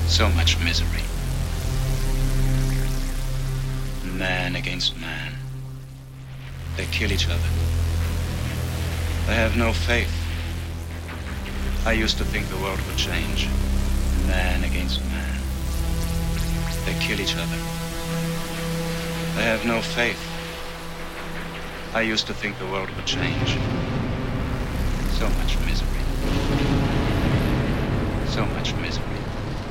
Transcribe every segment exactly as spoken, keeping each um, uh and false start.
So much misery. Man against man. They kill each other. They have no faith. I used to think the world would change. Man against man. They kill each other. They have no faith. I used to think the world would change. So much misery. So much misery.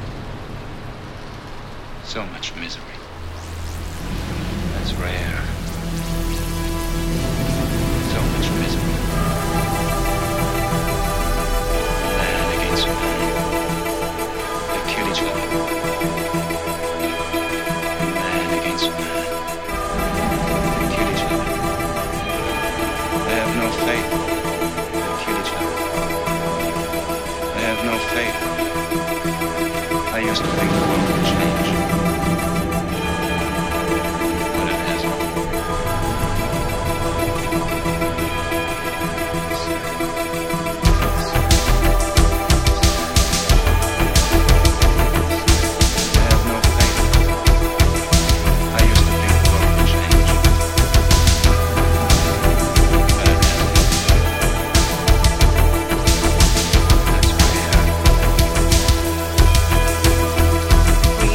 So much misery. That's rare. So much misery. Man against man. They kill each other. Man against man. They kill each other. They have no faith. They kill each other. They have no faith. I used to think the world would change. But it hasn't. I have no faith. I used to think the world would change. But it hasn't. That's rare.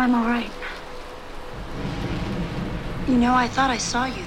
I'm all right. You know, I thought I saw you